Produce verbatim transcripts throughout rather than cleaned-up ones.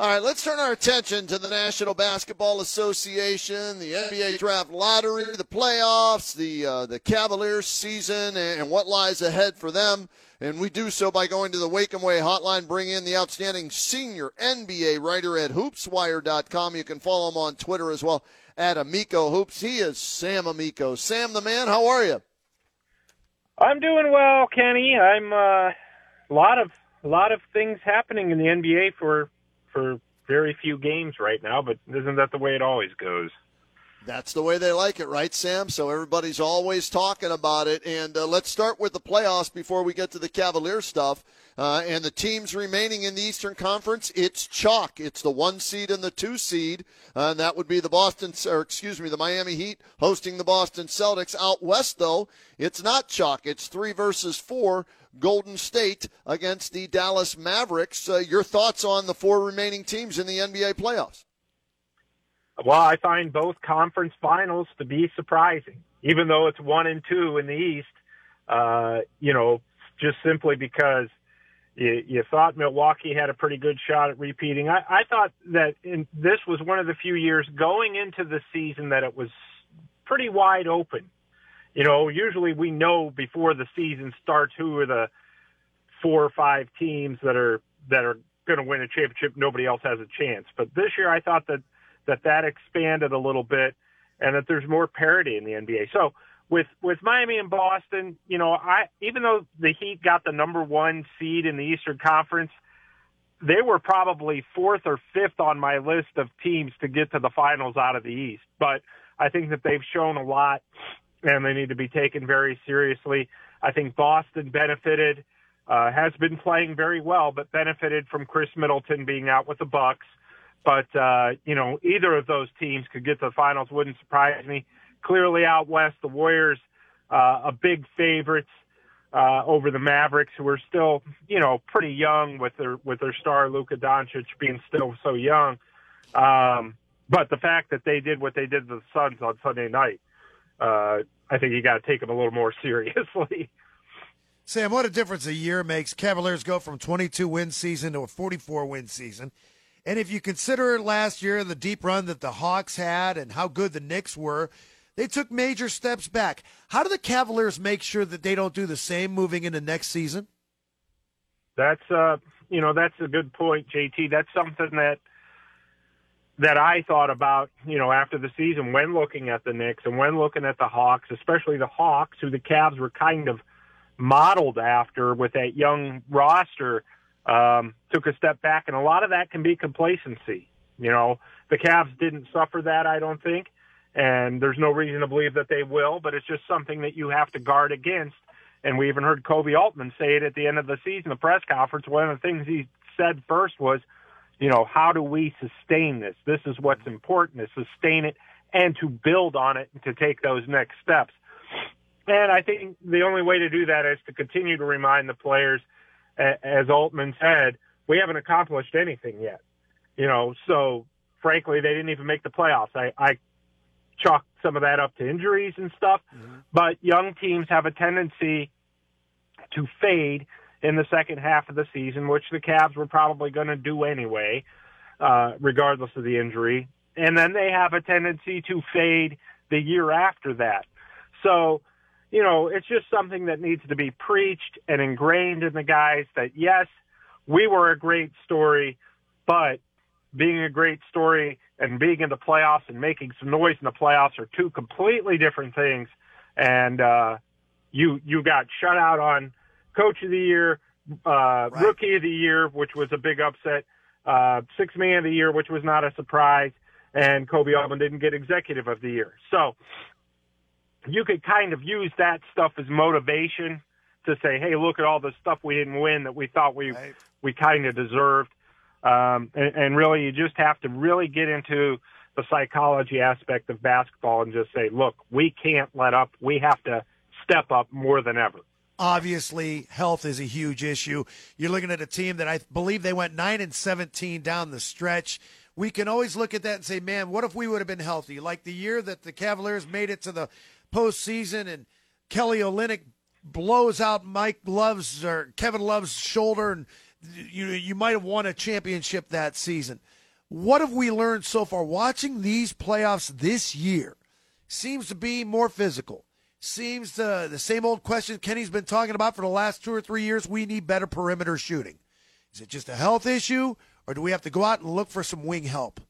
right, let's turn our attention to the National Basketball Association, the N B A Draft Lottery, the playoffs, the uh, the Cavaliers season, and what lies ahead for them. And we do so by going to the Wake and Way hotline, bring in the outstanding senior N B A writer at hoops wire dot com. You can follow him on Twitter as well, at Amico Hoops. He is Sam Amico. Sam the man, how are you? I'm doing well, Kenny. I'm uh, a lot of a lot of things happening in the N B A for for very few games right now, but isn't that the way it always goes? That's the way they like it, right, Sam? So everybody's always talking about it. And uh, let's start with the playoffs before we get to the Cavalier stuff. Uh, and the teams remaining in the Eastern Conference, it's chalk. It's the one seed and the two seed. Uh, and that would be the Boston, or excuse me, the Miami Heat hosting the Boston Celtics. Out west, though, it's not chalk. It's three versus four. Golden State against the Dallas Mavericks. Uh, your thoughts on the four remaining teams in the N B A playoffs? Well, I find both conference finals to be surprising, even though it's one and two in the East, uh, you know, just simply because you, you thought Milwaukee had a pretty good shot at repeating. I, I thought that in, this was one of the few years going into the season that it was pretty wide open. You know, usually we know before the season starts who are the four or five teams that are that are going to win a championship. Nobody else has a chance. But this year I thought that that, that expanded a little bit and that there's more parity in the N B A. So with, with Miami and Boston, you know, I even though the Heat got the number one seed in the Eastern Conference, they were probably fourth or fifth on my list of teams to get to the finals out of the East. But I think that they've shown a lot, and they need to be taken very seriously. I think Boston benefited, uh, has been playing very well, but benefited from Chris Middleton being out with the Bucks. But, uh, you know, either of those teams could get to the finals, wouldn't surprise me. Clearly out west, the Warriors, uh, a big favorites, uh, over the Mavericks, who are still, you know, pretty young with their, with their star Luka Doncic being still so young. Um, but the fact that they did what they did to the Suns on Sunday night, Uh, I think you got to take them a little more seriously. Sam, what a difference a year makes. Cavaliers go from twenty-two win season to a forty-four win season. And if you consider last year the deep run that the Hawks had and how good the Knicks were, they took major steps back. How do the Cavaliers make sure that they don't do the same moving into next season? That's, uh, you know, that's a good point, J T. That's something that that I thought about, you know, after the season when looking at the Knicks and when looking at the Hawks, especially the Hawks, who the Cavs were kind of modeled after with that young roster, um, took a step back. And a lot of that can be complacency. You know, the Cavs didn't suffer that, I don't think, and there's no reason to believe that they will, but it's just something that you have to guard against. And we even heard Kobe Altman say it at the end of the season, the press conference. One of the things he said first was, you know, how do we sustain this? This is what's important, to sustain it and to build on it and to take those next steps. And I think the only way to do that is to continue to remind the players, as Altman said, we haven't accomplished anything yet. You know, so frankly, they didn't even make the playoffs. I, I chalked some of that up to injuries and stuff, mm-hmm. but young teams have a tendency to fade in the second half of the season, which the Cavs were probably going to do anyway, uh, regardless of the injury. And then they have a tendency to fade the year after that. So, you know, it's just something that needs to be preached and ingrained in the guys that, yes, we were a great story, but being a great story and being in the playoffs and making some noise in the playoffs are two completely different things. And uh, you you got shut out on Coach of the Year, uh, right. Rookie of the Year, which was a big upset, uh, Sixth Man of the Year, which was not a surprise, and Kobe Altman didn't get Executive of the Year. So you could kind of use that stuff as motivation to say, hey, look at all the stuff we didn't win that we thought we right. we kind of deserved. Um, and, and really, you just have to really get into the psychology aspect of basketball and just say, look, we can't let up. We have to step up more than ever. Obviously, health is a huge issue. You're looking at a team that I believe they went nine and seventeen down the stretch. We can always look at that and say, man, what if we would have been healthy? Like the year that the Cavaliers made it to the postseason and Kelly Olynyk blows out Mike Love's or Kevin Love's shoulder, and you you might have won a championship that season. what have we learned so far? Watching these playoffs this year seems to be more physical. Seems to, the same old question Kenny's been talking about for the last two or three years. We need better perimeter shooting. Is it just a health issue, or do we have to go out and look for some wing help?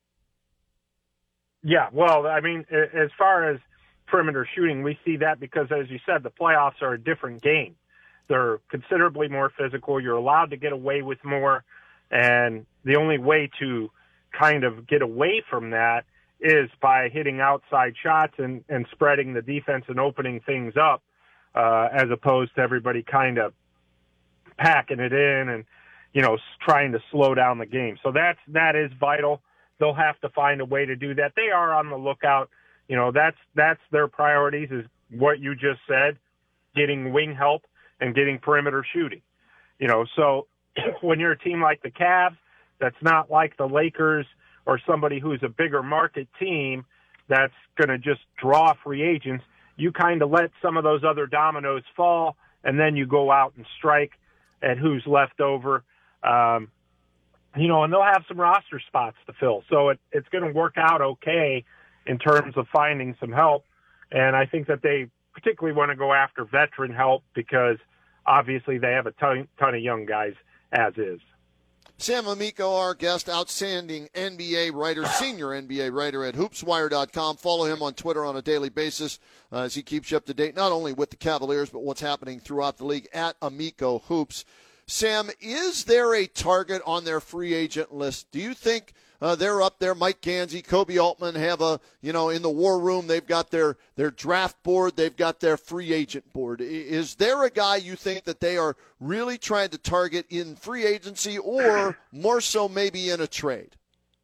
Yeah, well, I mean, as far as perimeter shooting, we see that because, as you said, the playoffs are a different game. They're considerably more physical. You're allowed to get away with more, and the only way to kind of get away from that is by hitting outside shots and, and spreading the defense and opening things up, uh, as opposed to everybody kind of packing it in and, you know, trying to slow down the game. So that's, that is vital. They'll have to find a way to do that. They are on the lookout. You know, that's, that's their priorities, is what you just said, getting wing help and getting perimeter shooting. You know, so when you're a team like the Cavs, that's not like the Lakers or somebody who's a bigger market team that's going to just draw free agents, you kind of let some of those other dominoes fall, and then you go out and strike at who's left over. Um, you know, and they'll have some roster spots to fill. So it, it's going to work out okay in terms of finding some help. And I think that they particularly want to go after veteran help because obviously they have a ton, ton of young guys as is. Sam Amico, our guest, outstanding N B A writer, senior N B A writer at hoops wire dot com. Follow him on Twitter on a daily basis uh, as he keeps you up to date, not only with the Cavaliers, but what's happening throughout the league at Amico Hoops. Sam, is there a target on their free agent list? Do you think uh, they're up there? Mike Gansey, Kobe Altman have a, you know, in the war room, they've got their, their draft board, they've got their free agent board. Is there a guy you think that they are really trying to target in free agency or more so maybe in a trade?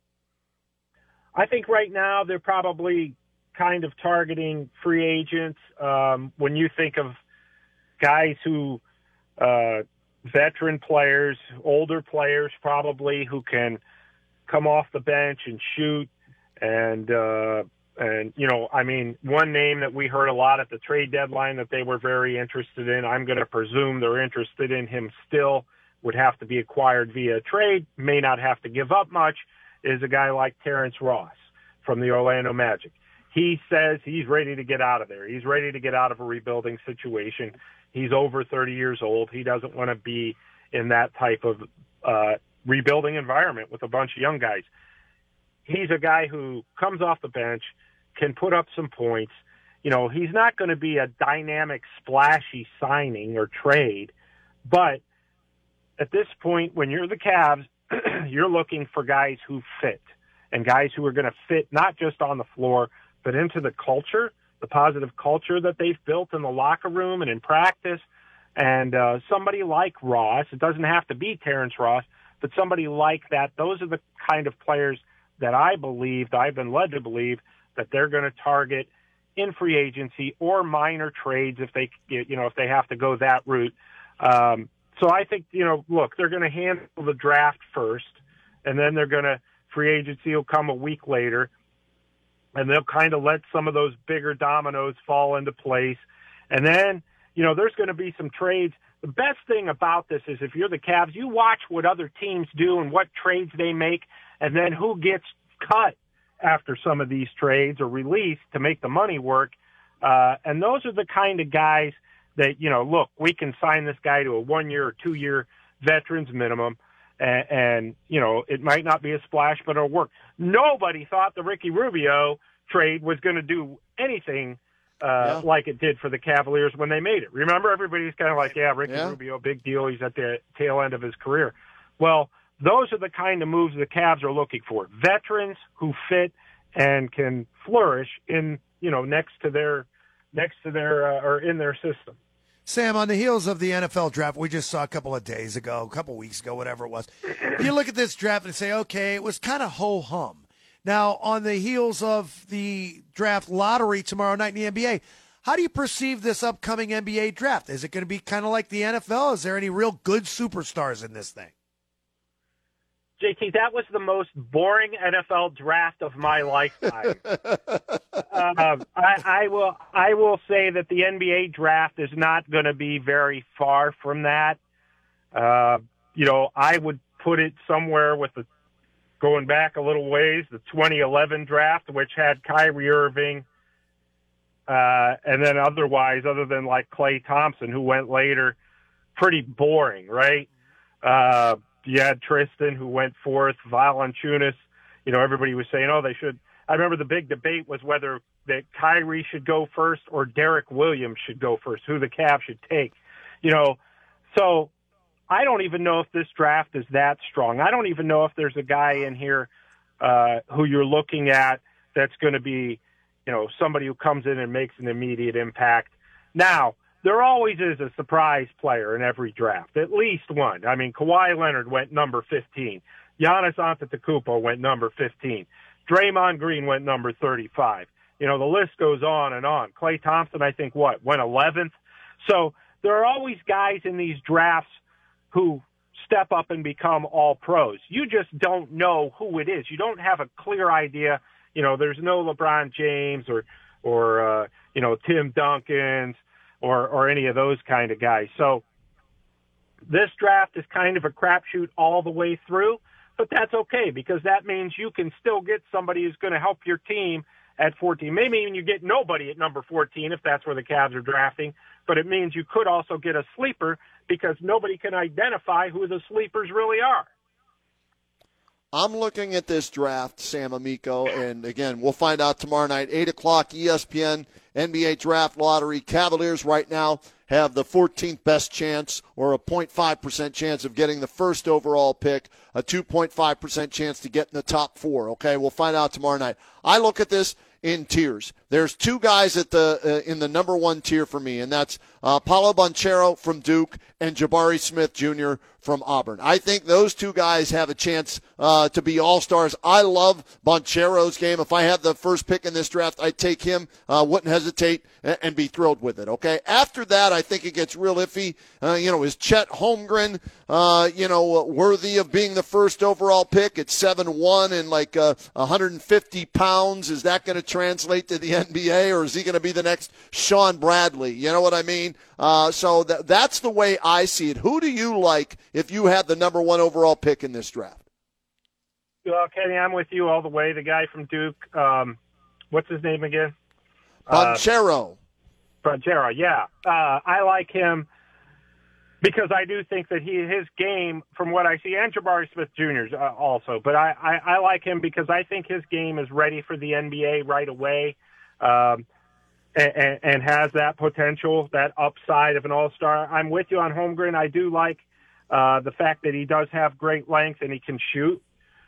I think right now they're probably kind of targeting free agents. Um, when you think of guys who, uh, veteran players, older players probably, who can come off the bench and shoot. And, uh, and you know, I mean, one name that we heard a lot at the trade deadline that they were very interested in, I'm going to presume they're interested in him still, would have to be acquired via trade, may not have to give up much, is a guy like Terrence Ross from the Orlando Magic. He says he's ready to get out of there. He's ready to get out of a rebuilding situation. He's over thirty years old. He doesn't want to be in that type of uh, rebuilding environment with a bunch of young guys. He's a guy who comes off the bench, can put up some points. You know, he's not going to be a dynamic, splashy signing or trade, but at this point, when you're the Cavs, you're looking for guys who fit, and guys who are going to fit not just on the floor, but into the culture, the positive culture that they've built in the locker room and in practice. And uh, somebody like Ross, it doesn't have to be Terrence Ross, but somebody like that, those are the kind of players that I believe, that I've been led to believe, that they're going to target in free agency or minor trades if they, you know, if they have to go that route. Um, so I think, you know, look, they're going to handle the draft first, and then they're going to, free agency will come a week later, and they'll kind of let some of those bigger dominoes fall into place. And then, you know, there's going to be some trades. The best thing about this is if you're the Cavs, you watch what other teams do and what trades they make, and then who gets cut after some of these trades or released to make the money work. Uh, and those are the kind of guys that, you know, look, we can sign this guy to a one-year or two-year veterans minimum. And, and, you know, it might not be a splash, but it'll work. Nobody thought the Ricky Rubio trade was going to do anything uh, yeah. like it did for the Cavaliers when they made it. Remember, everybody's kind of like, yeah, Ricky yeah. Rubio, big deal. He's at the tail end of his career. Well, those are the kind of moves the Cavs are looking for. Veterans who fit and can flourish in, you know, next to their, next to their, uh, or in their system. Sam, on the heels of the N F L draft we just saw a couple of days ago, a couple of weeks ago, whatever it was, you look at this draft and say, okay, it was kind of ho-hum. Now, on the heels of the draft lottery tomorrow night in the N B A, how do you perceive this upcoming N B A draft? Is it going to be kind of like the N F L? Is there any real good superstars in this thing? J T, that was the most boring N F L draft of my lifetime. uh, I, I will I will say that the N B A draft is not going to be very far from that. Uh, you know, I would put it somewhere with the going back a little ways, the twenty eleven draft, which had Kyrie Irving, uh, and then otherwise, other than like Klay Thompson, who went later, pretty boring, right? Uh, you had Tristan, who went fourth, Valanciunas. You know, everybody was saying, oh, they should. I remember the big debate was whether that Kyrie should go first or Derek Williams should go first, who the Cavs should take. You know, so I don't even know if this draft is that strong. I don't even know if there's a guy in here uh, who you're looking at that's going to be, you know, somebody who comes in and makes an immediate impact. Now, there always is a surprise player in every draft, at least one. I mean, Kawhi Leonard went number fifteen. Giannis Antetokounmpo went number fifteen. Draymond Green went number thirty-five. You know, the list goes on and on. Klay Thompson, I think, what, went eleventh? So there are always guys in these drafts who step up and become all pros. You just don't know who it is. You don't have a clear idea. You know, there's no LeBron James or, or uh, you know, Tim Duncan's or, or any of those kind of guys. So this draft is kind of a crapshoot all the way through, but that's okay because that means you can still get somebody who's going to help your team at fourteen. Maybe even you get nobody at number fourteen if that's where the Cavs are drafting, but it means you could also get a sleeper because nobody can identify who the sleepers really are. I'm looking at this draft, Sam Amico, and again, we'll find out tomorrow night, eight o'clock, E S P N, N B A Draft Lottery. Cavaliers right now have the fourteenth best chance, or a zero point five percent chance of getting the first overall pick, a two point five percent chance to get in the top four. Okay, we'll find out tomorrow night. I look at this in tiers. There's two guys at the uh, in the number one tier for me, and that's uh, Paolo Banchero from Duke and Jabari Smith Junior from Auburn. I think those two guys have a chance uh, to be all-stars. I love Banchero's game. If I had the first pick in this draft, I'd take him. Uh, wouldn't hesitate and, and be thrilled with it, okay? After that, I think it gets real iffy. Uh, you know, is Chet Holmgren, uh, you know, worthy of being the first overall pick at seven one and like uh, one hundred fifty pounds? Is that going to translate to the N B A, or is he going to be the next Sean Bradley? You know what I mean? Uh, so th- that's the way I see it. Who do you like if you had the number one overall pick in this draft? Well, Kenny, I'm with you all the way. The guy from Duke, um, what's his name again? Banchero. Uh, Banchero, yeah. Uh, I like him because I do think that he his game, from what I see, and Jabari Smith Junior's uh, also, but I, I, I like him because I think his game is ready for the N B A right away. Um, and, and has that potential, that upside of an all-star. I'm with you on Holmgren. I do like uh, the fact that he does have great length and he can shoot,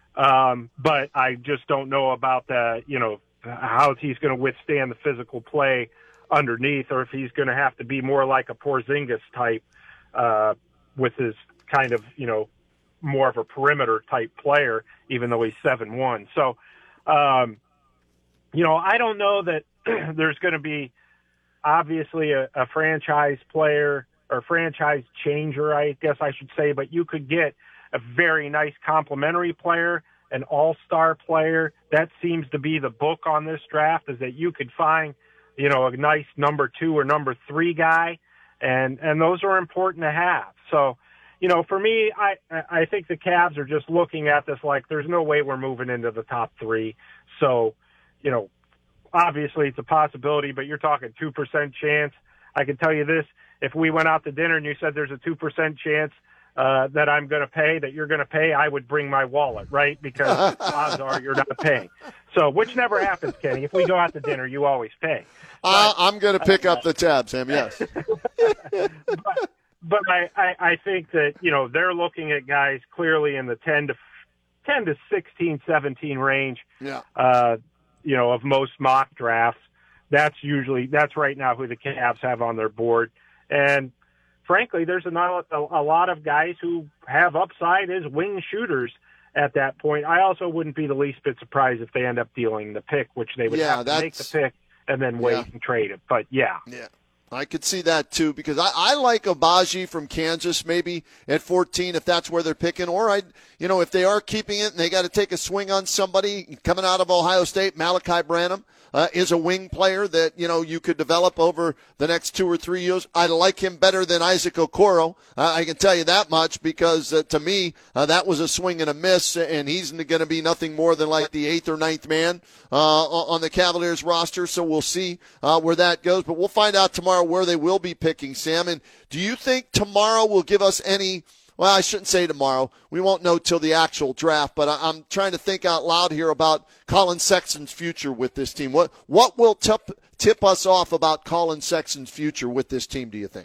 um, but I just don't know about the, you know, how he's going to withstand the physical play underneath, or if he's going to have to be more like a Porzingis type uh, with his kind of, you know, more of a perimeter type player, even though he's seven one. So, um, you know, I don't know that there's going to be obviously a, a franchise player or franchise changer, I guess I should say, but you could get a very nice complementary player, an all-star player. That seems to be the book on this draft, is that you could find, you know, a nice number two or number three guy, and, and those are important to have. So, you know, for me, I, I think the Cavs are just looking at this like there's no way we're moving into the top three. So, you know, obviously it's a possibility, but you're talking two percent chance. I can tell you this, if we went out to dinner and you said there's a two percent chance uh, that I'm going to pay, that you're going to pay, I would bring my wallet, right? Because odds are you're not paying. So, which never happens, Kenny. If we go out to dinner, you always pay. But, uh, I'm going to pick uh, up the tab, Sam, yes. but but I, I, I think that, you know, they're looking at guys clearly in the ten to sixteen, seventeen range. Yeah. Uh, you know, of most mock drafts. That's usually, that's right now who the Cavs have on their board. And frankly, there's a, a lot of guys who have upside as wing shooters at that point. I also wouldn't be the least bit surprised if they end up dealing the pick, which they would yeah, have to make the pick and then wait yeah. and trade it. But yeah. Yeah. I could see that, too, because I, I like Abaji from Kansas maybe at fourteen if that's where they're picking. Or, I, you know, if they are keeping it and they got to take a swing on somebody coming out of Ohio State, Malachi Branham, uh, is a wing player that, you know, you could develop over the next two or three years. I like him better than Isaac Okoro. Uh, I can tell you that much because, uh, to me, uh, that was a swing and a miss, and he's going to be nothing more than like the eighth or ninth man uh, on the Cavaliers roster. So we'll see uh, where that goes. But we'll find out tomorrow where they will be picking, Sam. And do you think tomorrow will give us any – well, I shouldn't say tomorrow. We won't know till the actual draft, but I'm trying to think out loud here about Colin Sexton's future with this team. What what will tip, tip us off about Colin Sexton's future with this team, do you think?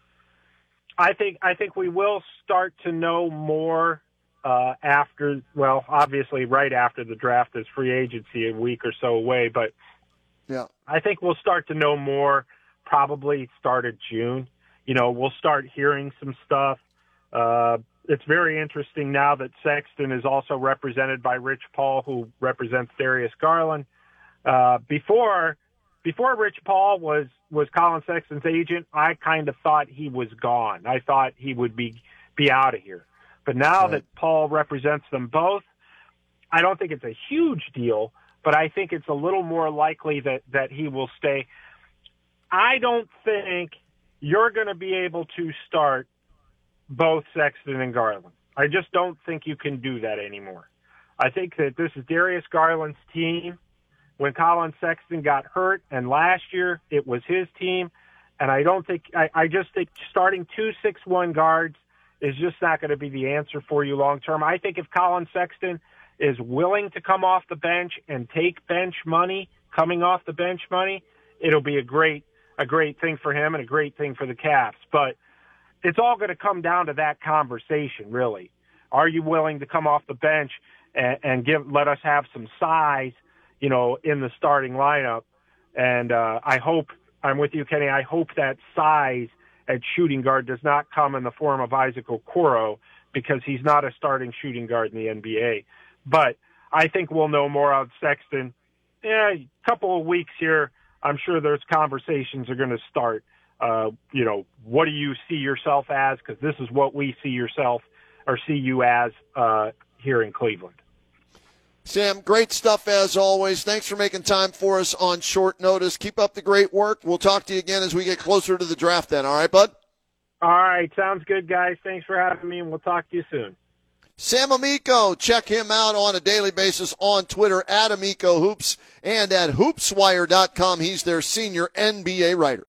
I think I think we will start to know more uh, after, well, obviously right after the draft is free agency, a week or so away, but yeah, I think we'll start to know more probably start of June. You know, we'll start hearing some stuff. Uh, it's very interesting now that Sexton is also represented by Rich Paul, who represents Darius Garland. Uh, before, before Rich Paul was, was Colin Sexton's agent, I kind of thought he was gone. I thought he would be, be out of here. But now right. that Paul represents them both, I don't think it's a huge deal, but I think it's a little more likely that, that he will stay. I don't think you're going to be able to start both Sexton and Garland. I just don't think you can do that anymore. I think that this is Darius Garland's team. When Colin Sexton got hurt, and last year it was his team, and I don't think I, I just think starting two six one guards is just not going to be the answer for you long term. I think if Colin Sexton is willing to come off the bench and take bench money, coming off the bench money, it'll be a great a great thing for him and a great thing for the Cavs. But it's all going to come down to that conversation, really. Are you willing to come off the bench and, and give let us have some size, you know, in the starting lineup? And uh, I hope, I'm with you, Kenny, I hope that size at shooting guard does not come in the form of Isaac Okoro, because he's not a starting shooting guard in the N B A. But I think we'll know more of Sexton. Yeah, a couple of weeks here, I'm sure those conversations are going to start. Uh, you know, what do you see yourself as? Because this is what we see yourself or see you as uh, here in Cleveland. Sam, great stuff as always. Thanks for making time for us on short notice. Keep up the great work. We'll talk to you again as we get closer to the draft then. All right, bud? All right. Sounds good, guys. Thanks for having me, and we'll talk to you soon. Sam Amico, check him out on a daily basis on Twitter at Amico Hoops and at hoopswire dot com. He's their senior N B A writer.